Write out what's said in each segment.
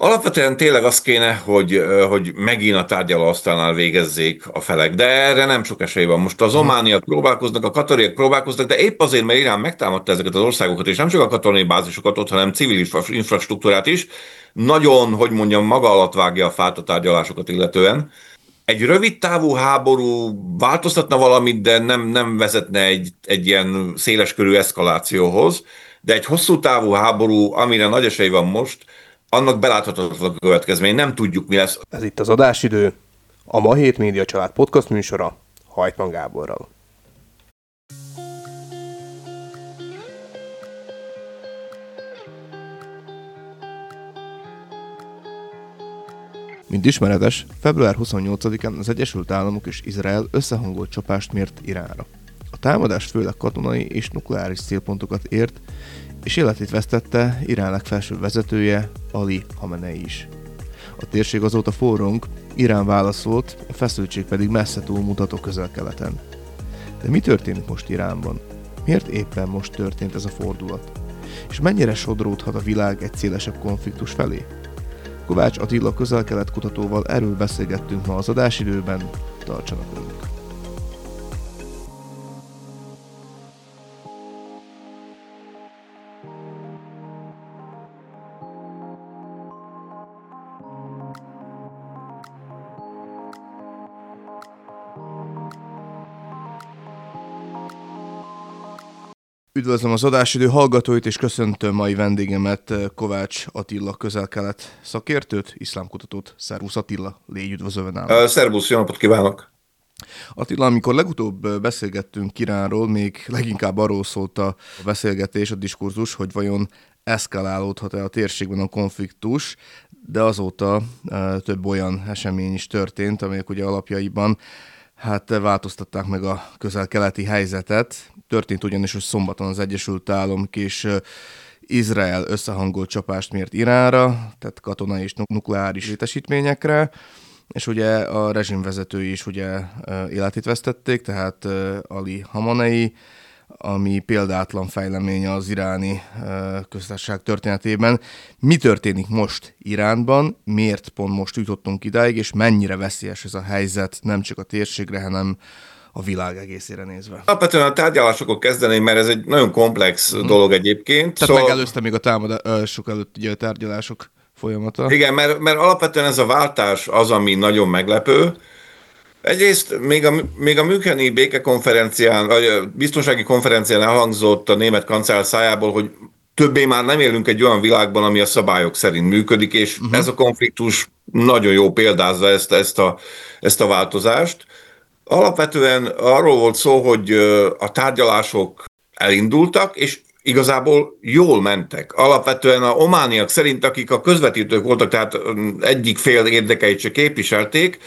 Alapvetően tényleg az kéne, hogy megint a tárgyalóasztalnál végezzék a felek, de erre nem sok esély van. Most az omániak próbálkoznak, a katariak próbálkoznak, de épp azért, mert Irán megtámadta ezeket az országokat, és nem csak a katonai bázisokat ott, hanem civil infrastruktúrát is, nagyon, hogy mondjam, maga alatt vágja a fát a tárgyalásokat illetően. Egy rövid távú háború változtatna valamit, de nem vezetne egy ilyen széleskörű eszkalációhoz, de egy hosszú távú háború, amire nagy esély van most, annak beláthatatlan a következmény, nem tudjuk, mi lesz. Ez itt az adásidő, a Ma Hét Média Család podcast műsora Hajtman Gáborral. Mint ismeretes, február 28-án az Egyesült Államok és Izrael összehangolt csapást mért Iránra. A támadás főleg katonai és nukleáris célpontokat ért, és életét vesztette Irán legfelsőbb vezetője, Ali Khamenei is. A térség azóta forrong, Irán válaszolt, a feszültség pedig messze túlmutat a Közel-Keleten. De mi történik most Iránban? Miért éppen most történt ez a fordulat? És mennyire sodródhat a világ egy szélesebb konfliktus felé? Kovács Attila Közel-Kelet kutatóval erről beszélgettünk ma az adásidőben, tartsanak velünk! Üdvözlöm az adásidő hallgatóit, és köszöntöm mai vendégemet, Kovács Attila Közel-Kelet szakértőt, iszlámkutatót. Szervusz Attila, légy üdvözölve nálam. Szervusz, jó napot kívánok! Attila, amikor legutóbb beszélgettünk Iránról, még leginkább arról szólt a beszélgetés, a diskurzus, hogy vajon eszkalálódhat-e a térségben a konfliktus, de azóta több olyan esemény is történt, amelyek ugye alapjaiban változtatták meg a közel-keleti helyzetet. Történt ugyanis, hogy szombaton az Egyesült Államok és Izrael összehangolt csapást mért Iránra, tehát katonai és nukleáris létesítményekre, és ugye a rezsimvezetői is ugye életét vesztették, tehát Ali Khamenei, ami példátlan fejlemény az iráni köztársaság történetében. Mi történik most Iránban, miért pont most jutottunk idáig, és mennyire veszélyes ez a helyzet nem csak a térségre, hanem a világ egészére nézve? Alapvetően a tárgyalásokon kezdeném, mert ez egy nagyon komplex dolog egyébként. Tehát megelőzte még a támadások előtt ugye a tárgyalások folyamata. Igen, mert alapvetően ez a váltás az, ami nagyon meglepő. Egyrészt még a Müncheni békekonferencián, vagy a biztonsági konferencián elhangzott a német kancellár szájából, hogy többé már nem élünk egy olyan világban, ami a szabályok szerint működik, és ez a konfliktus nagyon jó példázza ezt a változást. Alapvetően arról volt szó, hogy a tárgyalások elindultak, és igazából jól mentek. Alapvetően a omániak szerint, akik a közvetítők voltak, tehát egyik fél érdekeit se képviselték,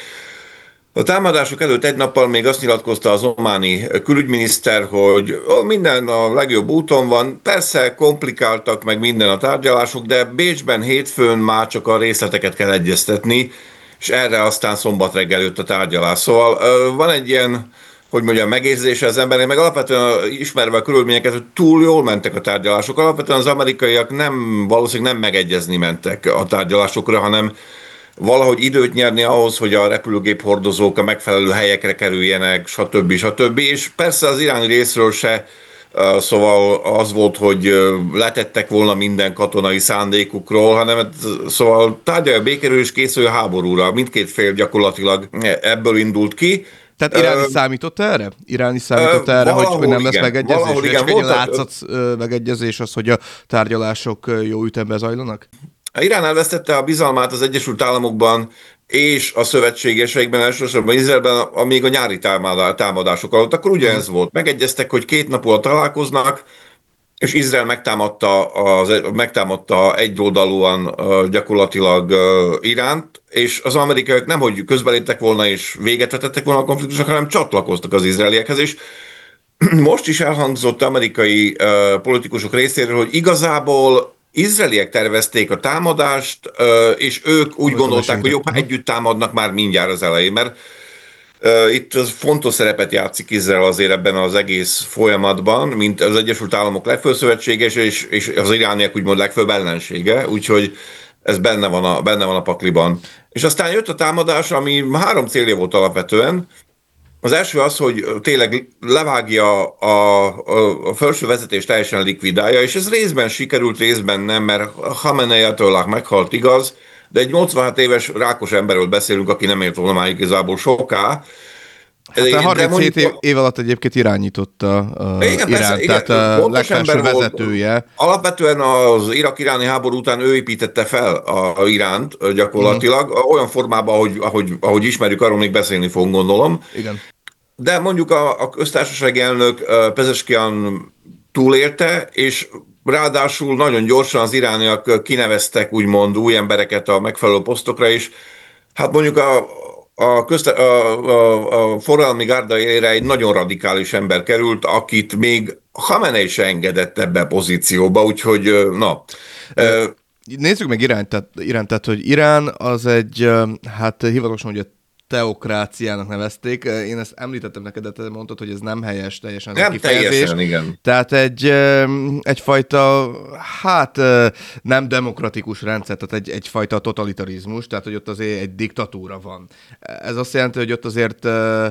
a támadások előtt egy nappal még azt nyilatkozta az ománi külügyminiszter, hogy minden a legjobb úton van, persze komplikáltak meg minden a tárgyalások, de Bécsben hétfőn már csak a részleteket kell egyeztetni, és erre aztán szombat reggel jött a tárgyalás. Szóval van egy ilyen, hogy mondjam, megérzése az embernek, meg alapvetően ismerve a körülményeket, hogy túl jól mentek a tárgyalások. Alapvetően az amerikaiak valószínűleg nem megegyezni mentek a tárgyalásokra, hanem valahogy időt nyerni ahhoz, hogy a repülőgép hordozók a megfelelő helyekre kerüljenek, stb. És persze az iráni részről se, szóval az volt, hogy letettek volna minden katonai szándékukról, hanem szóval tárgyalja a békéről és készül a háborúra. Mindkét fél gyakorlatilag ebből indult ki. Tehát Irán is számított erre? Irán is számított erre, hogy nem lesz megegyezés? Valahol igen, csak egy látszat megegyezés az, hogy a tárgyalások jó ütemben zajlanak? Irán elvesztette a bizalmát az Egyesült Államokban és a szövetségeseikben, elsősorban Izraelben, még a nyári támadások alatt. Akkor ugyanez volt. Megegyeztek, hogy 2 napon találkoznak, és Izrael megtámadta egyoldalúan gyakorlatilag Iránt, és az amerikaiak nemhogy közbeléptek volna és véget vetettek volna a konfliktusnak, hanem csatlakoztak az izraeliekhez, és most is elhangzott amerikai politikusok részéről, hogy igazából izraeliek tervezték a támadást, és ők úgy gondolták, hogy jobb, ha együtt támadnak már mindjárt az elején, mert itt fontos szerepet játszik Izrael azért ebben az egész folyamatban, mint az Egyesült Államok legfőbb szövetséges, és az irániak úgymond legfőbb ellensége, úgyhogy ez benne van a pakliban. És aztán jött a támadás, ami 3 célja volt alapvetően. Az első az, hogy tényleg levágja a felső vezetést, teljesen likvidálja, és ez részben sikerült, részben nem, mert Khamenei Ajatollah meghalt, igaz, de egy 86 éves rákos emberről beszélünk, aki nem élt volna már igazából soká. Hát a De 37 mondjuk, év alatt egyébként irányította igen, persze, Iránt, igen, tehát a fontos legfelső ember volt. vezetője. Alapvetően az irak-iráni háború után ő építette fel a Iránt gyakorlatilag, olyan formában, ahogy ismerjük, arról még beszélni fogunk, gondolom. Igen. De mondjuk a köztársasági elnök Pezeshkian túlélte, és ráadásul nagyon gyorsan az irániak kineveztek úgymond új embereket a megfelelő posztokra is. Hát mondjuk a forradalmi gárda élére egy nagyon radikális ember került, akit még Khamenei se engedett ebbe a pozícióba, úgyhogy na. Nézzük meg Iránt, tehát hogy Irán az egy, hát hivatalosan ugye teokráciának nevezték. Én ezt említettem neked, de te mondtad, hogy ez nem helyes teljesen ez a Nem kifejezés. teljesen, igen. Tehát egyfajta, hát nem demokratikus rendszer, tehát egyfajta totalitarizmus, tehát hogy ott azért egy diktatúra van. Ez azt jelenti, hogy ott azért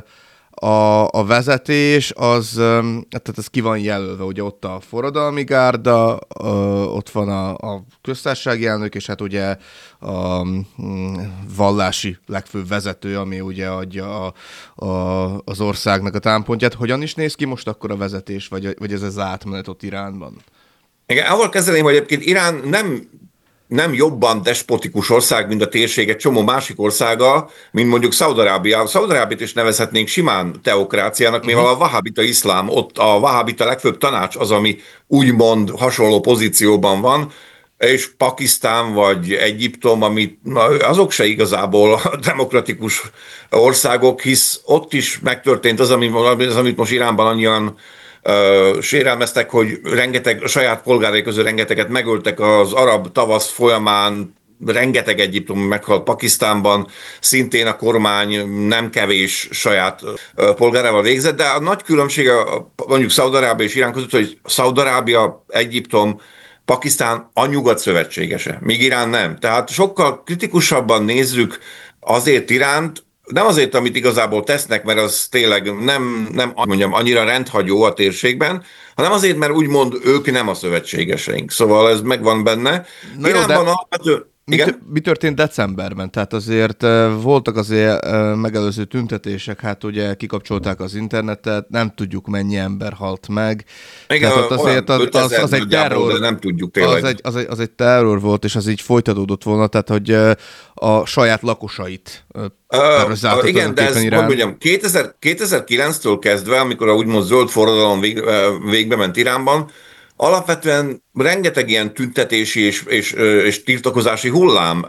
a vezetés az, tehát ez ki van jelölve, ugye ott a forradalmi gárda, ott van a köztársasági elnök, és hát ugye a vallási legfőbb vezető, ami ugye adja az országnak a támpontját. Hogyan is néz ki most akkor a vezetés, vagy ez az átmenet ott Iránban? Igen, avval kezdeném, hogy egyébként Irán nem jobban despotikus ország, mint a térség egy csomó másik országa, mint mondjuk Szaúd-Arábia. Szaúd-Arábiát is nevezhetnénk simán teokráciának, mivel a vahábita iszlám, ott a vahábita legfőbb tanács az, ami úgymond hasonló pozícióban van, és Pakisztán vagy Egyiptom, azok se igazából demokratikus országok, hisz ott is megtörtént az, amit most Iránban annyian sérelmeztek, hogy rengeteg, a saját polgárai közül rengeteget megöltek az arab tavasz folyamán, rengeteg egyiptomi meghalt Pakisztánban, szintén a kormány nem kevés saját polgárával végzett, de a nagy különbség mondjuk Szaúd-Arábia és Irán között, hogy Szaúd-Arábia, Egyiptom, Pakisztán a nyugat szövetségese, míg Irán nem. Tehát sokkal kritikusabban nézzük azért Iránt, nem azért, amit igazából tesznek, mert az tényleg nem mondjam, annyira rendhagyó a térségben, hanem azért, mert úgymond ők nem a szövetségeseink. Szóval ez megvan benne. Na Iránban jó, alapvető... Mi történt decemberben? Tehát azért voltak azért megelőző tüntetések, hát ugye kikapcsolták az internetet, nem tudjuk mennyi ember halt meg. Igen, tehát ott azért az egy terror, de nem tudjuk tényleg. Az egy terror volt, és az így folytatódott volna, tehát hogy a saját lakosait terrorizáltak. Igen, de ez, hogy mondjam, 2009-től kezdve, amikor a úgymond zöld forradalom végbe ment Iránban, alapvetően rengeteg ilyen tüntetési és tiltakozási hullám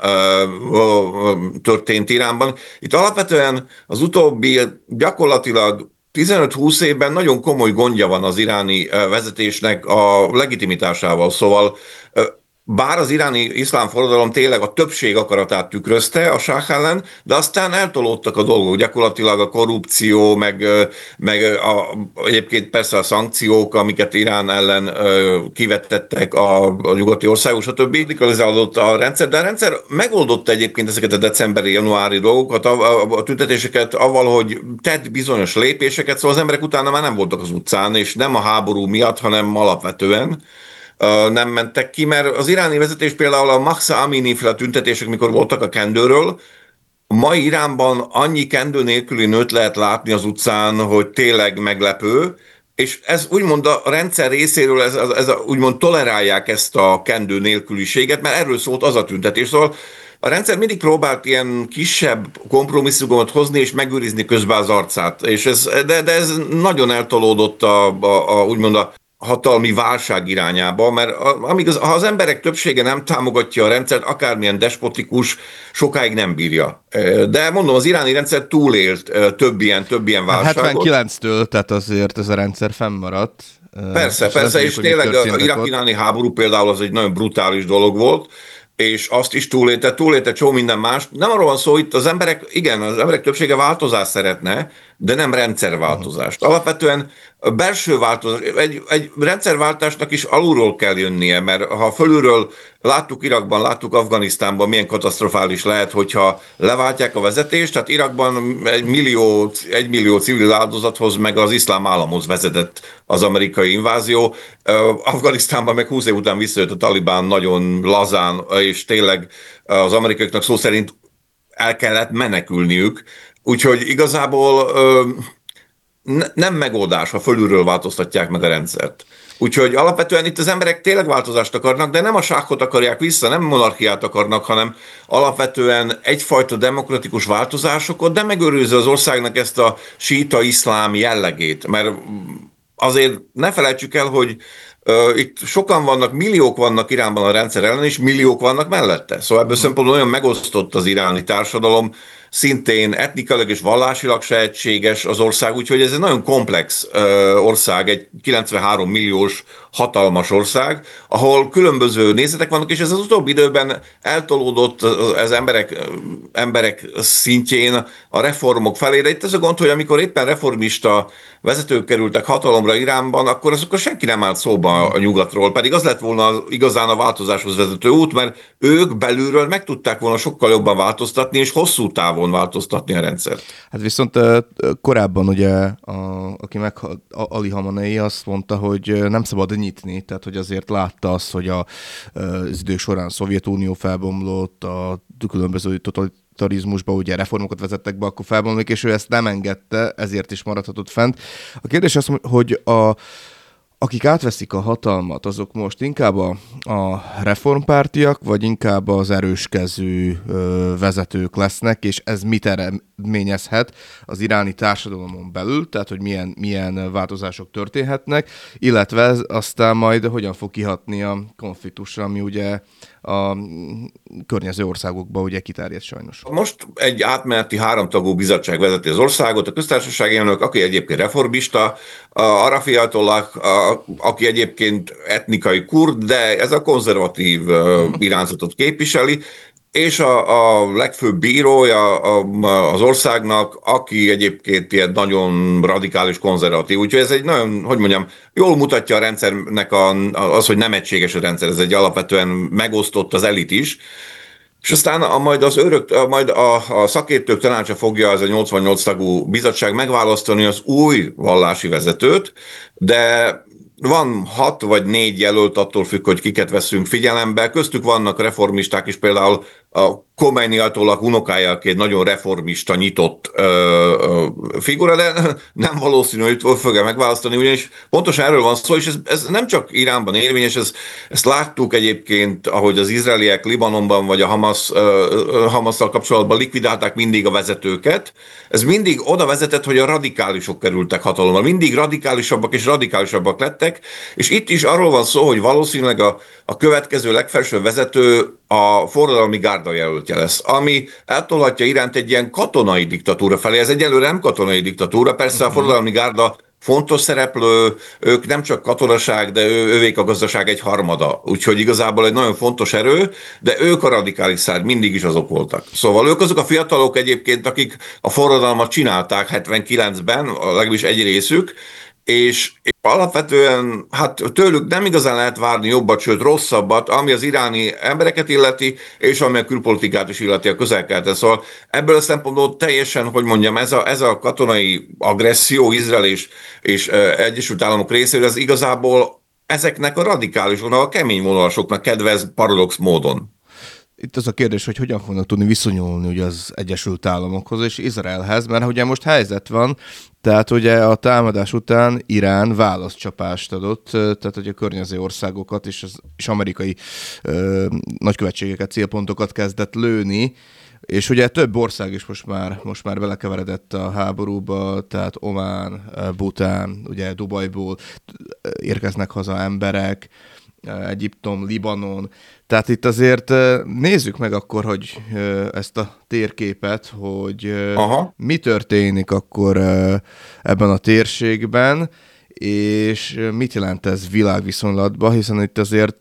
történt Iránban. Itt alapvetően az utóbbi gyakorlatilag 15-20 évben nagyon komoly gondja van az iráni vezetésnek a legitimitásával. Szóval bár az iráni iszlám forradalom tényleg a többség akaratát tükrözte a sáh ellen, de aztán eltolódtak a dolgok, gyakorlatilag a korrupció, meg egyébként persze a szankciók, amiket Irán ellen kivettettek a nyugati országok, stb. Radikalizálódott a rendszer, de a rendszer megoldotta egyébként ezeket a decemberi-januári dolgokat, a tüntetéseket avval, hogy tett bizonyos lépéseket, szóval az emberek utána már nem voltak az utcán, és nem a háború miatt, hanem alapvetően nem mentek ki, mert az iráni vezetés például a Mahsa Amini-féle tüntetések, mikor voltak a kendőről, mai Iránban annyi kendő nélküli nőt lehet látni az utcán, hogy tényleg meglepő, és ez úgymond a rendszer részéről úgymond tolerálják ezt a kendő nélküliséget, mert erről szólt az a tüntetés. Szóval a rendszer mindig próbált ilyen kisebb kompromisszumot hozni és megőrizni közben az arcát. De ez nagyon eltolódott úgymond a hatalmi válság irányába, mert ha az emberek többsége nem támogatja a rendszert, akármilyen despotikus, sokáig nem bírja. De mondom, az iráni rendszer túlélt több ilyen válságot. 79-től, tehát azért ez a rendszer fennmaradt. Persze, és tényleg a irak-iráni háború például az egy nagyon brutális dolog volt, és azt is túlélte csomó minden más. Nem arról van szó, itt az emberek többsége változást szeretne, de nem rendszerváltozást. Alapvetően a belső változás, egy rendszerváltásnak is alulról kell jönnie, mert ha fölülről láttuk Irakban, láttuk Afganisztánban, milyen katasztrofális lehet, hogyha leváltják a vezetést, tehát Irakban 1 millió civil áldozathoz, meg az iszlám államhoz vezetett az amerikai invázió. Afganisztánban meg 20 év után visszajött a Talibán nagyon lazán, és tényleg az amerikaiaknak szó szerint el kellett menekülniük. Úgyhogy igazából nem megoldás, ha fölülről változtatják meg a rendszert. Úgyhogy alapvetően itt az emberek tényleg változást akarnak, de nem a sákot akarják vissza, nem monarchiát akarnak, hanem alapvetően egyfajta demokratikus változásokat, de megőrizze az országnak ezt a síita iszlám jellegét. Mert azért ne felejtsük el, hogy itt sokan vannak, milliók vannak Iránban a rendszer ellen, és milliók vannak mellette. Szóval ebből szempontból nagyon megosztott az iráni társadalom, szintén etnikailag és vallásilag se egységes az ország, úgyhogy ez egy nagyon komplex ország, egy 93 milliós hatalmas ország, ahol különböző nézetek vannak, és ez az utóbbi időben eltolódott az emberek szintjén a reformok felé, de itt ez a gond, hogy amikor éppen reformista vezetők kerültek hatalomra Iránban, akkor azokkal senki nem állt szóba a nyugatról, pedig az lett volna igazán a változáshoz vezető út, mert ők belülről meg tudták volna sokkal jobban változtatni, és hosszú távon változtatni a rendszert. Hát viszont korábban ugye, aki meghalt, Ali Khamenei azt mondta, hogy nem szabad nyitni, tehát hogy azért látta azt, hogy az idők során a Szovjetunió felbomlott, a különböző totalitarizmusba ugye reformokat vezettek be, akkor felbomlik, és ő ezt nem engedte, ezért is maradhatott fent. A kérdés az, hogy akik átveszik a hatalmat, azok most inkább a reformpártiak, vagy inkább az erőskező vezetők lesznek, és ez mit eredményezhet az iráni társadalomon belül, tehát hogy milyen változások történhetnek, illetve ez aztán majd hogyan fog kihatni a konfliktusra, ami ugye a környező országokba ugye kiterjed sajnos. Most egy átmeneti 3 tagú bizottság vezeti az országot, a köztársasági elnök, aki egyébként reformista, a Arafi Ajatollah, aki egyébként etnikai kurd, de ez a konzervatív irányzatot képviseli, és a legfőbb bírója az országnak, aki egyébként ilyen nagyon radikális konzervatív. Úgyhogy ez egy nagyon, hogy mondjam, jól mutatja a rendszernek az, hogy nem egységes a rendszer, ez egy alapvetően megosztott az elit is. És aztán majd a szakértők tanácsa fogja, ez a 88 tagú bizottság megválasztani az új vallási vezetőt, de van 6 vagy 4 jelölt, attól függ, hogy kiket veszünk figyelembe. Köztük vannak reformisták is, például a Khomeini Ajatollah unokája, aki egy nagyon reformista, nyitott figura, de nem valószínű, hogy őt fogja megválasztani, ugyanis pontosan erről van szó, és ez nem csak Iránban érvényes, ezt láttuk egyébként, ahogy az izraeliek Libanonban vagy a Hamasszal kapcsolatban likvidálták mindig a vezetőket. Ez mindig oda vezetett, hogy a radikálisok kerültek hatalomra. Mindig radikálisabbak és radikálisabbak lettek, és itt is arról van szó, hogy valószínűleg a következő legfelsőbb vezető a forradalmi gárda jelöltje lesz, ami eltolhatja Iránt egy ilyen katonai diktatúra felé. Ez egyelőre nem katonai diktatúra, persze a forradalmi gárda fontos szereplő, ők nem csak katonaság, de ővék a gazdaság egy harmada. Úgyhogy igazából egy nagyon fontos erő, de ők a radikális szárny, mindig is azok voltak. Szóval ők azok a fiatalok egyébként, akik a forradalmat csinálták 79-ben, legalábbis egy részük, és alapvetően hát tőlük nem igazán lehet várni jobbat, sőt rosszabbat, ami az iráni embereket illeti, és ami a külpolitikát is illeti a Közel-Keleten. Szóval ebből a szempontból teljesen, hogy mondjam, ez a katonai agresszió Izrael és Egyesült Államok részéről, ez igazából ezeknek a radikális vonal, a kemény vonalasoknak kedvez paradox módon. Itt az a kérdés, hogy hogyan fognak tudni viszonyulni ugye az Egyesült Államokhoz és Izraelhez, mert ugye most helyzet van, tehát ugye a támadás után Irán válaszcsapást adott, tehát hogy a környező országokat és amerikai nagykövetségeket, célpontokat kezdett lőni, és ugye több ország is most már belekeveredett a háborúba, tehát Omán, Bután, ugye Dubajból érkeznek haza emberek, Egyiptom, Libanon. Tehát itt azért nézzük meg akkor, hogy ezt a térképet, hogy mi történik akkor ebben a térségben, és mit jelent ez világviszonylatban, hiszen itt azért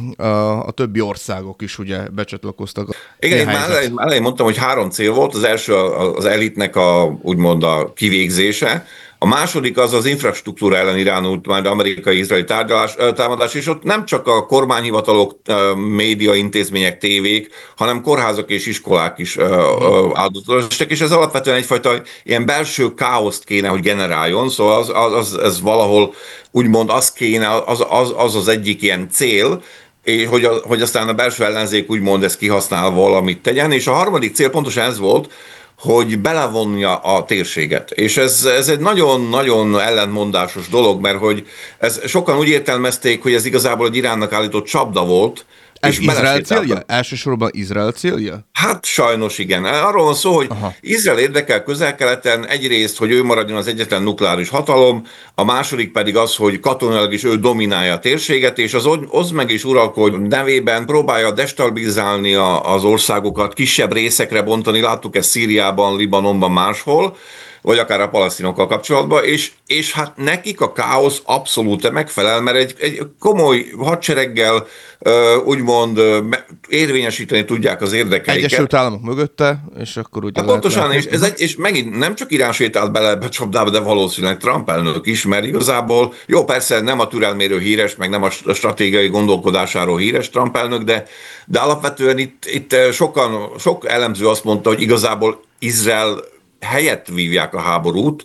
a többi országok is ugye becsatlakoztak. Igen, én már elején mondtam, hogy 3 cél volt. Az első az elitnek úgymond a kivégzése. A második az infrastruktúra ellen irányult majd amerikai-izraeli támadás, és ott nem csak a kormányhivatalok, média intézmények, tévék, hanem kórházak és iskolák is áldozatostak, és ez alapvetően egyfajta ilyen belső káoszt kéne, hogy generáljon, szóval ez valahol úgymond az kéne, az egyik ilyen cél, és hogy aztán a belső ellenzék úgymond ezt kihasznál valamit tegyen, és a harmadik cél pontosan ez volt, hogy belevonja a térséget. És ez egy nagyon-nagyon ellentmondásos dolog, mert hogy sokan úgy értelmezték, hogy ez igazából egy Iránnak állított csapda volt. Ez Izrael célja? Elsősorban Izrael célja? Hát sajnos igen. Arról van szó, hogy Izrael érdekel Közel-Keleten egyrészt, hogy ő maradjon az egyetlen nukleáris hatalom, a második pedig az, hogy katonailag is ő dominálja a térséget, és az meg is uralkodj nevében próbálja destabilizálni az országokat, kisebb részekre bontani. Láttuk ezt Szíriában, Libanonban, máshol, vagy akár a palesztinokkal kapcsolatban, és hát nekik a káosz abszolút megfelel, mert egy komoly hadsereggel úgymond érvényesíteni tudják az érdekeiket. Egyesült Államok mögötte, és akkor ugye pontosan, és megint nem csak Irán sétált bele ebbe a csapdába, de valószínűleg Trump elnök is, mert igazából, jó, persze nem a türelméről híres, meg nem a stratégiai gondolkodásáról híres Trump elnök, de alapvetően itt sok elemző azt mondta, hogy igazából Izrael helyett vívják a háborút,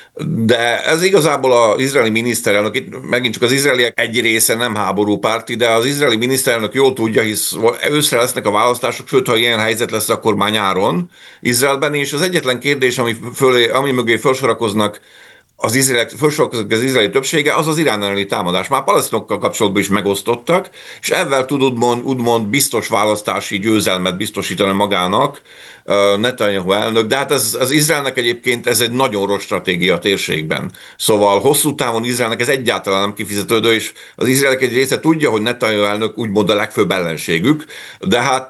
de ez igazából az izraeli miniszterelnök, itt megint csak az izraeliek egy része nem háborúpárti, de az izraeli miniszterelnök jól tudja, hisz őszre lesznek a választások, sőt, ha ilyen helyzet lesz, akkor már nyáron Izraelben, és az egyetlen kérdés, ami mögé felsorakoznak az izraeli többsége, az Irán elleni támadás. Már palesztinokkal kapcsolatban is megosztottak, és ezzel tud úgymond biztos választási győzelmet biztosítani magának Netanyahu elnök, de hát az Izraelnek egyébként ez egy nagyon rossz stratégia a térségben. Szóval hosszú távon Izraelnek ez egyáltalán nem kifizetődő, és az izraelek egy része tudja, hogy Netanyahu elnök úgymond a legfőbb ellenségük, de hát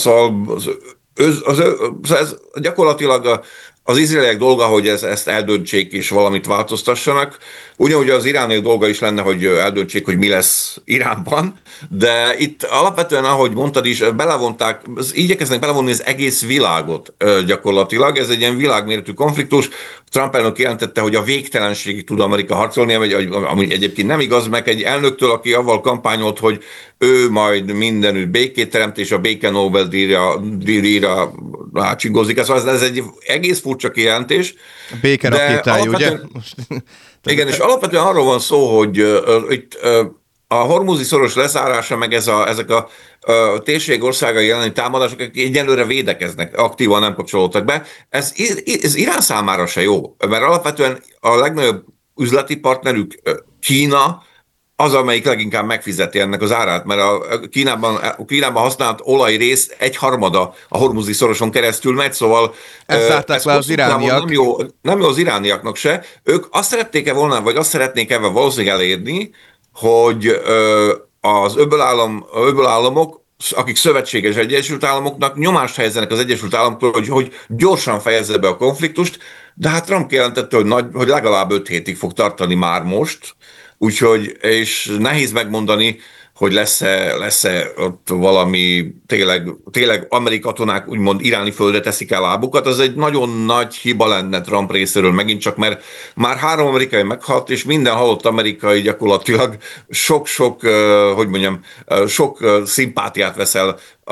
ez gyakorlatilag az izraeliek dolga, hogy ezt eldöntsék és valamit változtassanak. Ugyanúgy az irániak dolga is lenne, hogy eldöntsék, hogy mi lesz Iránban, de itt alapvetően, ahogy mondtad is, igyekeznek belevonni az egész világot gyakorlatilag. Ez egy ilyen világméretű konfliktus. Trump elnök jelentette, hogy a végtelenségig tud Amerika harcolni, ami egyébként nem igaz, meg egy elnöktől, aki avval kampányolt, hogy ő majd mindenütt békét teremt, és a béke Nobel-díjra rácsingozik. Ez egy egész furcsa kijelentés. Béke rakétája, ugye? Igen, és alapvetően arról van szó, hogy itt a hormuzi szoros lezárása, meg ezek a térség országai elleni támadások, akik egyelőre védekeznek, aktívan nem kapcsolódtak be. Ez Irán számára se jó, mert alapvetően a legnagyobb üzleti partnerük Kína, az, amelyik leginkább megfizeti ennek az árát, mert a Kínában használt olajrész 1/3 a hormuzi szoroson keresztül megy, szóval ezt zárták le az irániak. Nem jó az irániaknak se. Ők azt szerették-e volna, vagy azt szeretnék ebben valószínűleg elérni, hogy az öböl államok, akik szövetséges Egyesült Államoknak, nyomást helyezzenek az Egyesült Államokról, hogy gyorsan fejezze be a konfliktust, de hát Trump kijelentette, hogy legalább 5 hétig fog tartani már most, úgyhogy, és nehéz megmondani, hogy lesz-e ott valami, tényleg amerikai katonák úgymond iráni földre teszik el lábukat, az egy nagyon nagy hiba lenne Trump részéről megint csak, mert már 3 amerikai meghalt, és minden halott amerikai gyakorlatilag sok szimpátiát veszel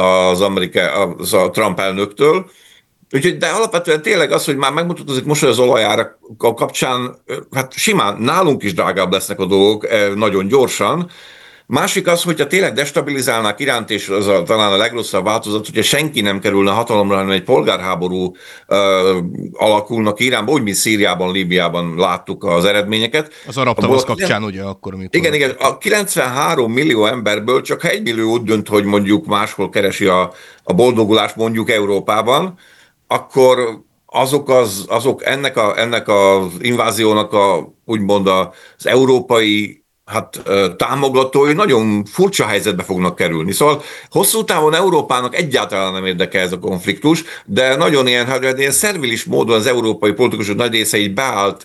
a Trump elnöktől. Úgyhogy, de alapvetően tényleg az, hogy már megmutatkozik most, hogy az olajárak kapcsán, hát simán nálunk is drágább lesznek a dolgok nagyon gyorsan. Másik az, hogyha tényleg destabilizálnák Iránt, és az talán a legrosszabb változat, hogyha senki nem kerülne hatalomra, hanem egy polgárháború alakulnak Iránban, úgy, mint Szíriában, Líbiában láttuk az eredményeket. Az arab tavasz kapcsán ugye akkor, amikor... Igen, a 93 millió emberből csak 1 millió úgy dönt, hogy mondjuk máshol keresi a boldogulást, mondjuk Európában, akkor azok ennek az inváziónak úgymond az európai támogatói nagyon furcsa helyzetbe fognak kerülni. Szóval hosszú távon Európának egyáltalán nem érdekel ez a konfliktus, de nagyon ilyen szervilis módon az európai politikusok nagy része így beállt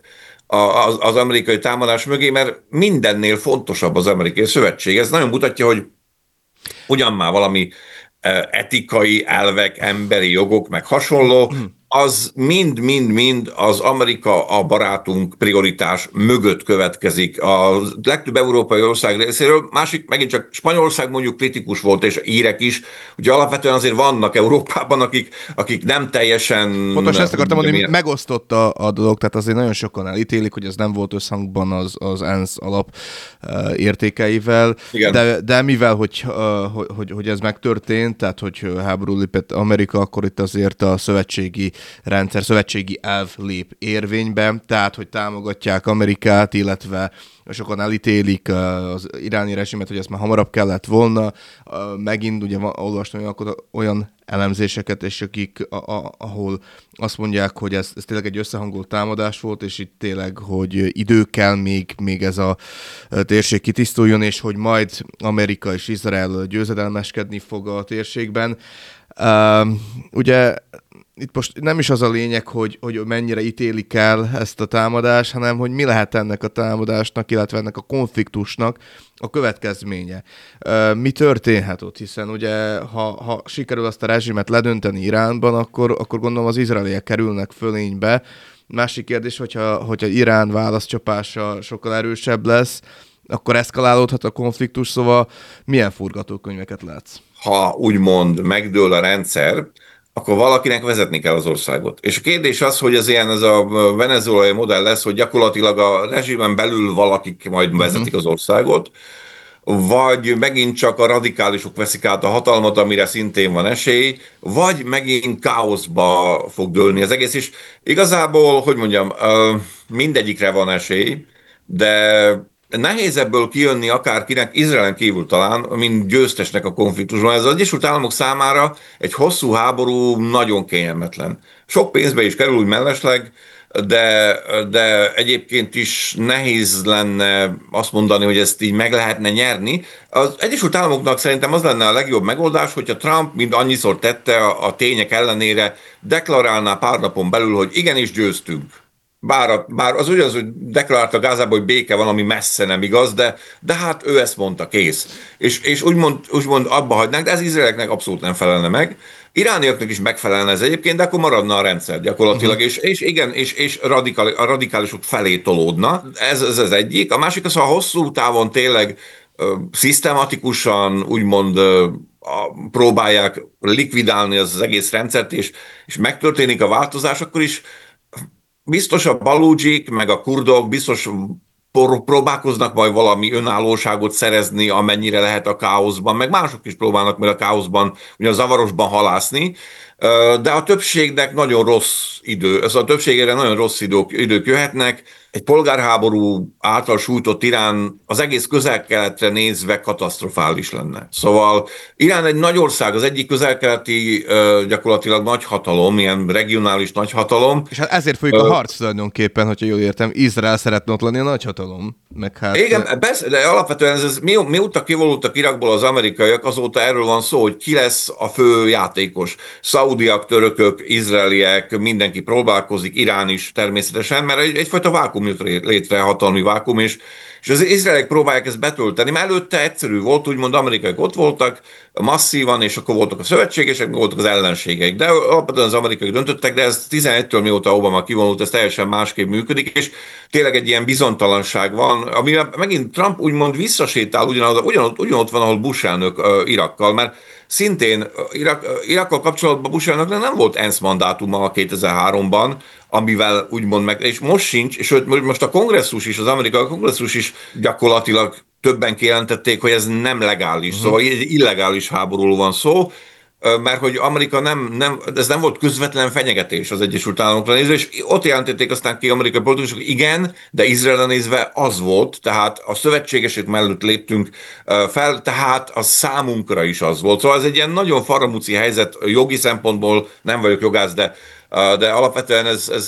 az amerikai támadás mögé, mert mindennél fontosabb az amerikai szövetség. Ez nagyon mutatja, hogy ugyan már valami etikai elvek, emberi jogok, meg hasonló, az mind-mind-mind az Amerika a barátunk prioritás mögött következik. A legtöbb európai ország részéről, másik megint csak Spanyolország mondjuk kritikus volt, és írek is, ugye alapvetően azért vannak Európában, akik nem teljesen... Pontosan ezt akartam mondani, hogy megosztott a dolog, tehát azért nagyon sokan elítélik, hogy ez nem volt összhangban az ENSZ alap értékeivel, de mivel, hogy ez megtörtént, tehát hogy háború lépett Amerika, akkor itt azért a szövetségi rendszer, szövetségi elv lép érvénybe, tehát hogy támogatják Amerikát, illetve sokan elítélik az iráni rezsimet, hogy ezt már hamarabb kellett volna. Megint ugye olvastam olyan elemzéseket, és ahol azt mondják, hogy ez tényleg egy összehangolt támadás volt, és itt tényleg, hogy idő kell még ez a térség kitisztuljon, és hogy majd Amerika és Izrael győzedelmeskedni fog a térségben. Ugye itt most nem is az a lényeg, hogy mennyire ítélik el ezt a támadást, hanem hogy mi lehet ennek a támadásnak, illetve ennek a konfliktusnak a következménye. Mi történhet ott, hiszen ugye ha sikerül azt a rezsimet ledönteni Iránban, akkor gondolom az izraeliek kerülnek fölénybe. Másik kérdés, hogyha Irán válaszcsapása sokkal erősebb lesz, akkor eszkalálódhat a konfliktus, szóval milyen forgatókönyveket látsz? Ha úgymond megdől a rendszer, akkor valakinek vezetni kell az országot. És a kérdés az, hogy ez a venezuelai modell lesz, hogy gyakorlatilag a rezsimen belül valakik majd vezetik az országot, vagy megint csak a radikálisok veszik át a hatalmat, amire szintén van esély, vagy megint káoszba fog dőlni az egész. És igazából, hogy mondjam, mindegyikre van esély, de nehéz ebből kijönni akárkinek, Izraelen kívül talán, mint győztesnek a konfliktusban. Ez az Egyesült Államok számára egy hosszú háború nagyon kényelmetlen. Sok pénzbe is kerül úgy mellesleg, de egyébként is nehéz lenne azt mondani, hogy ezt így meg lehetne nyerni. Az Egyesült Államoknak szerintem az lenne a legjobb megoldás, hogyha Trump mind annyiszor tette a tények ellenére, deklarálná pár napon belül, hogy igenis győztünk. Bár az ugyanaz, hogy deklarálta Gázában, hogy béke van, ami messze nem igaz, de hát ő ezt mondta, kész. És úgymond abba hagynánk, de ez izraeleknek abszolút nem felelne meg. Irániaknak is megfelelne ez egyébként, de akkor maradna a rendszer gyakorlatilag, és igen, és a radikálisok felé tolódna. Ez az egyik. A másik az, ha hosszú távon tényleg szisztematikusan úgymond próbálják likvidálni az egész rendszert, és megtörténik a változás, akkor is biztos a balúdzsik, meg a kurdok biztos próbálkoznak majd valami önállóságot szerezni, amennyire lehet a káoszban, meg mások is próbálnak majd a káoszban, ugye a zavarosban halászni, de a többségnek nagyon rossz idő, a többségére nagyon rossz idők jöhetnek. Egy polgárháború által sújtott Irán az egész közel-keletre nézve katasztrofális lenne. Szóval Irán egy nagy ország, az egyik közel-keleti gyakorlatilag nagyhatalom, ilyen regionális nagyhatalom. És hát ezért folyik a harc tulajdonképpen, hogyha jól értem, Izrael szeretne ott lenni a nagyhatalom. Meg hát... Igen, de alapvetően mióta kivonultak Irakból az amerikaiak, azóta erről van szó, hogy ki lesz a fő játékos. Szaudiak, törökök, izraeliek, mindenki próbálkozik, Irán is természetesen, mert egyfajta vákum jött létre, hatalmi vákum, és az izraeliek próbálják ezt betölteni, mert előtte egyszerű volt, úgymond amerikaiak ott voltak, masszívan, és akkor voltak a szövetségesek, voltak az ellenségeik. De alapvetően az amerikaiak döntöttek, de ez 11-től mióta Obama kivonult, ez teljesen másképp működik, és tényleg egy ilyen bizonytalanság van, amivel megint Trump úgymond visszasétál ugyanott van, ahol Bush elnök Irakkal, mert szintén Irakkal kapcsolatban Bush elnöknek nem volt ENSZ mandátuma 2003-ban, amivel úgymond meg, és most sincs, és most a kongresszus is, az amerikai kongresszus is gyakorlatilag többen kijelentették, hogy ez nem legális, szóval egy illegális háborúról van szó, mert hogy Amerika ez nem volt közvetlen fenyegetés az Egyesült Államokra nézve, és ott jelentették aztán ki amerikai politikusok, igen, de Izraelre nézve az volt, tehát a szövetségesek mellett léptünk fel, tehát az számunkra is az volt. Szóval ez egy ilyen nagyon faramúci helyzet, jogi szempontból nem vagyok jogász, de alapvetően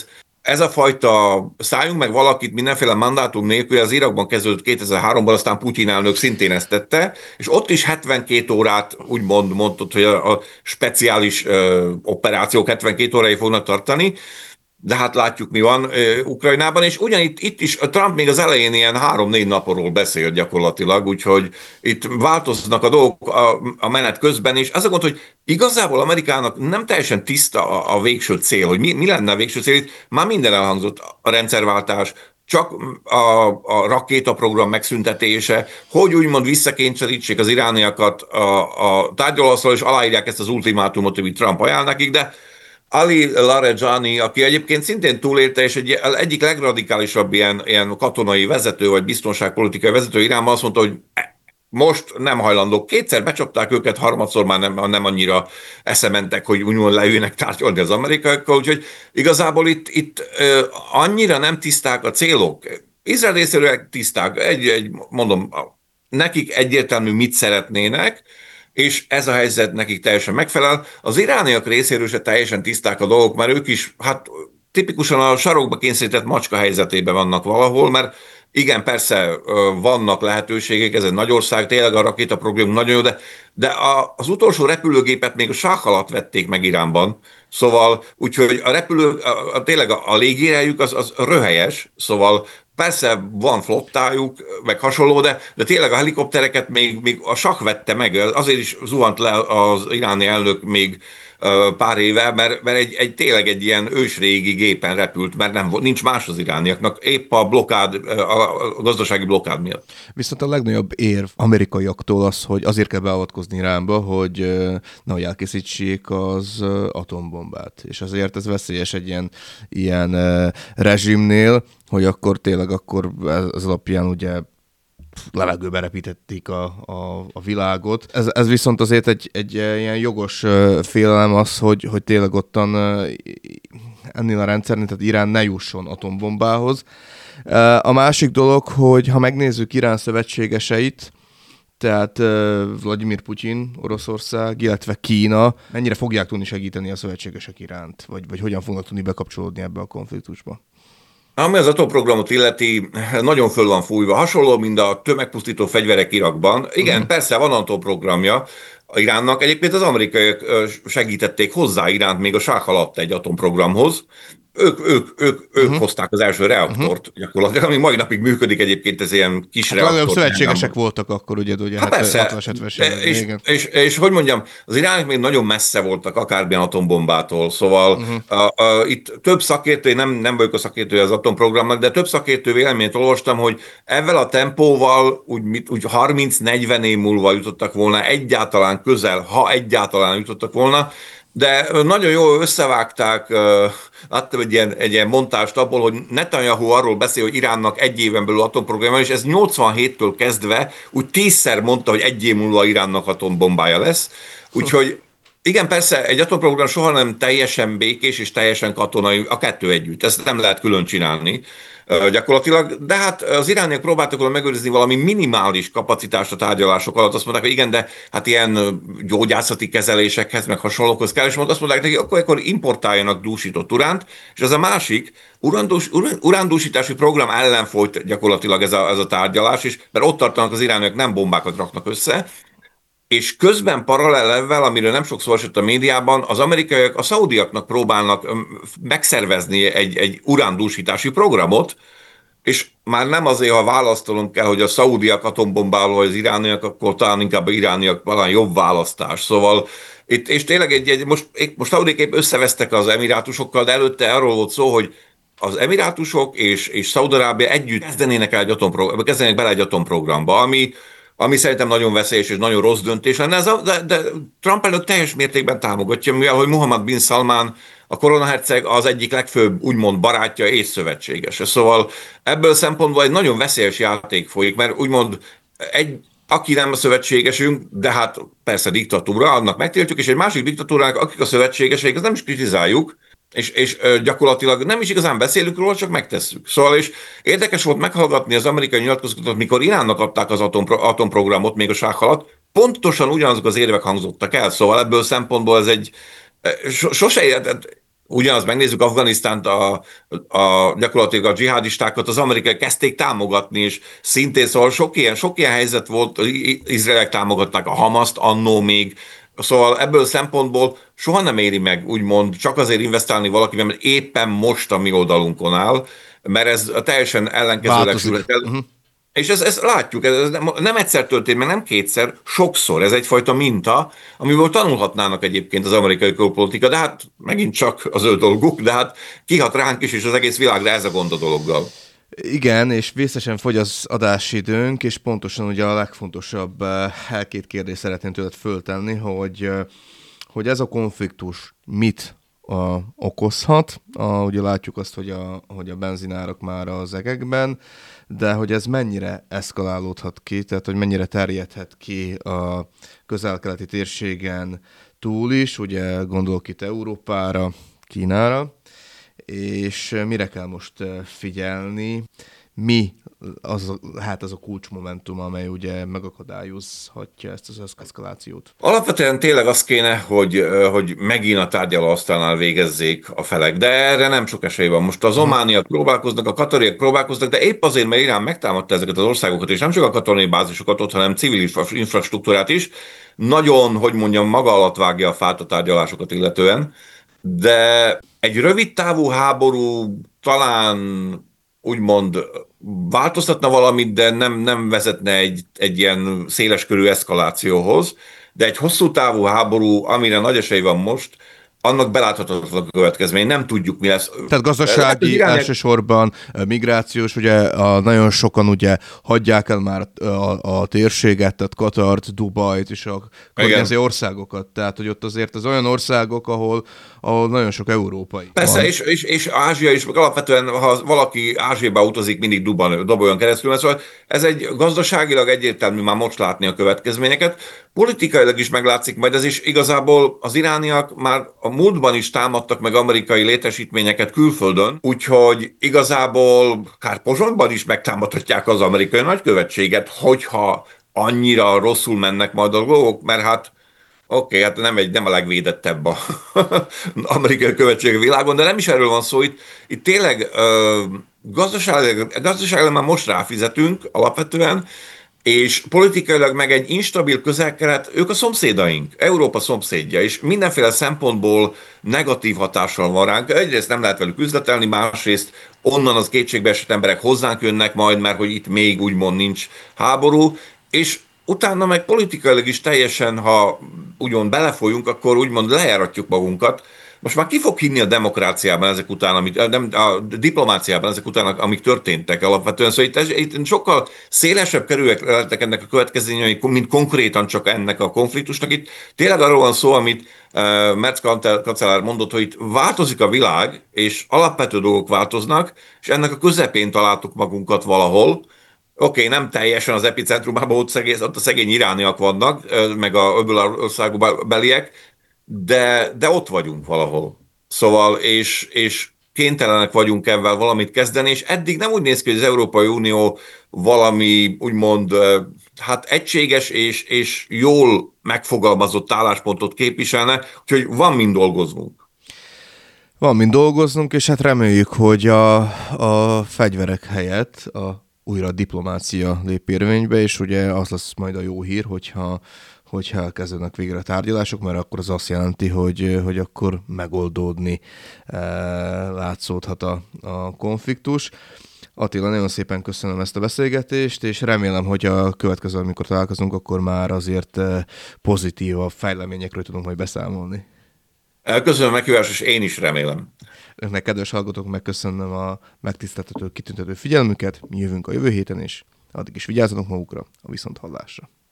ez a fajta szálljunk meg valakit mindenféle mandátum nélkül, az Irakban kezdődött 2003-ban, aztán Putyin elnök szintén ezt tette, és ott is 72 órát úgymond mondott, hogy a speciális operációk 72 óráig fognak tartani, de hát látjuk, mi van Ukrajnában, és ugyanitt itt is Trump még az elején ilyen 3-4 napról beszél gyakorlatilag, úgyhogy itt változnak a dolgok a menet közben, és az a gond, hogy igazából Amerikának nem teljesen tiszta a végső cél, hogy mi lenne a végső cél, itt már minden elhangzott, a rendszerváltás, csak a rakétaprogram megszüntetése, hogy úgymond visszakényszerítsék az irániakat a tárgyalóasztalra, és aláírják ezt az ultimátumot, amit Trump ajánl nekik, de Ali Larijani, aki egyébként szintén túlélte, és egyik legradikálisabb ilyen katonai vezető, vagy biztonságpolitikai vezető Iránban azt mondta, hogy most nem hajlandók. Kétszer becsapták őket, harmadszor már nem annyira eszementek, hogy úgymond leüljenek tárgyalni az amerikaiakkal, úgyhogy igazából itt annyira nem tiszták a célok. Izrael részéről tiszták, mondom, nekik egyértelmű mit szeretnének, és ez a helyzet nekik teljesen megfelel. Az irániak részéről se teljesen tiszták a dolgok, mert ők is, hát tipikusan a sarokba kényszerített macska helyzetében vannak valahol, mert igen, persze vannak lehetőségek, ez egy nagy ország, tényleg a rakétaprogram nagyon jó, de az utolsó repülőgépet még a sáh alatt vették meg Iránban, szóval úgyhogy a repülő, tényleg a légierejük az röhelyes, szóval persze van flottájuk, meg hasonló, de tényleg a helikoptereket még a sáh vette meg, azért is zuhant le az iráni elnök még pár éve, mert tényleg egy ilyen ősrégi gépen repült, mert nincs más az irániaknak, épp a blokkád, a gazdasági blokkád miatt. Viszont a legnagyobb érv amerikaiaktól az, hogy azért kell beavatkozni Iránba, hogy nehogy elkészítsék az atombombát. És azért ez veszélyes egy ilyen rezsimnél, hogy akkor tényleg ez alapján ugye levegőbe repítették a világot. Ez viszont azért egy ilyen jogos félelem az, hogy tényleg ottan ennél a rendszernél, tehát Irán ne jusson atombombához. A másik dolog, hogy ha megnézzük Irán szövetségeseit, tehát Vladimir Putyin, Oroszország, illetve Kína, mennyire fogják tudni segíteni a szövetségesek iránt, vagy hogyan fognak tudni bekapcsolódni ebbe a konfliktusba? Ami az atomprogramot illeti, nagyon föl van fújva. Hasonló, mint a tömegpusztító fegyverek Irakban. Igen, persze van atomprogramja Iránnak. Egyébként az amerikaiak segítették hozzá Iránt még a sáh alatt egy atomprogramhoz. Ők hozták az első reaktort gyakorlatilag, ami mai napig működik egyébként, ez ilyen kis reaktor. Legalább szövetségesek voltak akkor, ugye hát persze, és hogy mondjam, az iránok még nagyon messze voltak akármilyen atombombától, szóval itt több szakértő, nem vagyok a szakértője az atomprogramnak, de több szakértő véleményt olvastam, hogy ezzel a tempóval úgy 30-40 év múlva jutottak volna egyáltalán közel, ha egyáltalán jutottak volna, de nagyon jól összevágták, láttam egy ilyen montást abból, hogy Netanyahu arról beszél, hogy Iránnak egy éven belül atomprogramja, és ez 87-től kezdve úgy 10-szer mondta, hogy egy év múlva Iránnak atombombája lesz. Úgyhogy igen, persze egy atomprogram soha nem teljesen békés és teljesen katonai, a kettő együtt. Ezt nem lehet külön csinálni gyakorlatilag, de hát az irániak próbáltak volna megőrizni valami minimális kapacitást a tárgyalások alatt. Azt mondták, hogy igen, de hát ilyen gyógyászati kezelésekhez, meg hasonlókhoz kell, és azt mondták neki, akkor importáljanak dúsított uránt, és az a másik, urándúsítási program ellen folyt gyakorlatilag ez a tárgyalás, és mert ott tartanak az irániak, nem bombákat raknak össze, és közben paralelevvel, amiről nem sok szó esett a médiában, az amerikaiak a szaudiaknak próbálnak megszervezni egy urándúsítási programot, és már nem azért, ha választanunk kell, hogy a szaudiak atombombáló, vagy az irániak, akkor talán inkább a irániak valami jobb választás. Szóval itt, és tényleg most Szaudiképp összevesztek az emirátusokkal, de előtte arról volt szó, hogy az emirátusok és Szaúd-Arábia együtt kezdenének bele egy atomprogramba, ami szerintem nagyon veszélyes és nagyon rossz döntés lenne, de Trump elnök teljes mértékben támogatja, mivel hogy Mohammed bin Salman, a koronaherceg az egyik legfőbb úgymond barátja és szövetségese. Szóval ebből szempontból egy nagyon veszélyes játék folyik, mert úgymond aki nem a szövetségesünk, de hát persze diktatúra, annak megtiltjuk, és egy másik diktatúrának, akik a szövetségeseik, azt nem is kritizáljuk, és gyakorlatilag nem is igazán beszélünk róla, csak megtesszük. Szóval és érdekes volt meghallgatni az amerikai nyilatkozatot, mikor Iránnak adták az atomprogramot még a sáh alatt, pontosan ugyanazok az érvek hangzottak el, szóval ebből szempontból ez egy ugyanaz megnézzük Afganisztánt, gyakorlatilag a dzsihádistákat az amerikai kezdték támogatni, és szintén szóval sok ilyen helyzet volt, Izraelek támogatták a Hamaszt annó még, Szóval ebből a szempontból soha nem éri meg, úgymond, csak azért investálni valakiben, mert éppen most a mi oldalunkon áll, mert ez teljesen ellenkezőleg Változik. sülhet el. És ezt látjuk, ez nem egyszer történt, meg nem kétszer, sokszor. Ez egyfajta minta, amiből tanulhatnának egyébként az amerikai külpolitika, de hát megint csak az ő dolguk, de hát kihat ránk is, és az egész világra ez a gond a dologgal. Igen, és vészesen fogy az adásidőnk, és pontosan ugye a legfontosabb két kérdést szeretném tőled föltenni, hogy ez a konfliktus mit okozhat. Ugye látjuk azt, hogy a benzinárak már az egekben, de hogy ez mennyire eszkalálódhat ki, tehát hogy mennyire terjedhet ki a közel-keleti térségen túl is, ugye gondolok itt Európára, Kínára, és mire kell most figyelni, mi az a kulcsmomentum, amely ugye megakadályozhatja ezt az eszkalációt. Alapvetően tényleg az kéne, hogy megint a tárgyalóasztalnál végezzék a felek, de erre nem sok esély van. Most az omániak próbálkoznak, a katariak próbálkoznak, de épp azért, mert Irán megtámadta ezeket az országokat, és nem csak a katonai bázisokat ott, hanem civil infrastruktúrát is, nagyon, hogy mondjam, maga alatt vágja a fát a tárgyalásokat illetően, de egy rövid távú háború talán úgymond változtatna valamit, de nem vezetne egy ilyen széleskörű eszkalációhoz, de egy hosszú távú háború, amire nagy esély van most, annak beláthatatlan a következmény, nem tudjuk, mi lesz. Tehát gazdasági, elsősorban migrációs, ugye nagyon sokan ugye hagyják el már a térséget, tehát Katart, Dubajt és a környező országokat, tehát hogy ott azért az olyan országok, ahol nagyon sok európai Persze, van. és Ázsia is, alapvetően, ha valaki Ázsiába utazik, mindig Dubajon keresztül, mert szóval ez egy gazdaságilag egyértelmű már most látni a következményeket, politikailag is meglátszik majd ez is, igazából az irániak már a múltban is támadtak meg amerikai létesítményeket külföldön, úgyhogy igazából akár Pozsonyban is megtámadhatják az amerikai nagykövetséget, hogyha annyira rosszul mennek majd a dolgok, mert hát oké, hát nem a legvédettebb a amerikai követség a világon, de nem is erről van szó. Itt tényleg gazdaságilag már most ráfizetünk alapvetően, és politikailag meg egy instabil közel-kelet, ők a szomszédaink, Európa szomszédja, és mindenféle szempontból negatív hatással van ránk. Egyrészt nem lehet velük üzletelni, másrészt onnan az kétségbeesett emberek hozzánk jönnek majd, mert hogy itt még úgymond nincs háború, és utána meg politikailag is teljesen, ha úgymond belefolyunk, akkor úgymond lejáratjuk magunkat. Most már ki fog hinni a demokráciában ezek után, a diplomáciában ezek után, amik történtek alapvetően. Szóval itt sokkal szélesebb kerülek lettek ennek a következményei, mint konkrétan csak ennek a konfliktusnak. Itt tényleg arról van szó, amit Merz kancellár mondott, hogy itt változik a világ, és alapvető dolgok változnak, és ennek a közepén találtuk magunkat valahol. Oké, nem teljesen az epicentrumában, ott a szegény irániak vannak, meg a öböl országok beliek, de ott vagyunk valahol. Szóval, és kénytelenek vagyunk ebben valamit kezdeni, és eddig nem úgy néz ki, hogy az Európai Unió valami úgymond hát egységes és jól megfogalmazott álláspontot képviselne, úgyhogy van mind dolgoznunk. Van mind dolgoznunk, és hát reméljük, hogy a fegyverek helyett újra a diplomácia lép érvénybe, és ugye az lesz majd a jó hír, hogyha elkezdődnek végre a tárgyalások, mert akkor az azt jelenti, hogy akkor megoldódni látszódhat a konfliktus. Attila, nagyon szépen köszönöm ezt a beszélgetést, és remélem, hogy a következő, amikor találkozunk, akkor már azért pozitívabb fejleményekről tudunk majd beszámolni. Köszönöm a meghívást, és én is remélem. Önnek, kedves hallgatók, megköszönöm a megtiszteltető, kitüntető figyelmüket. Mi jövünk a jövő héten, és addig is vigyázzatok magukra, a viszonthallásra.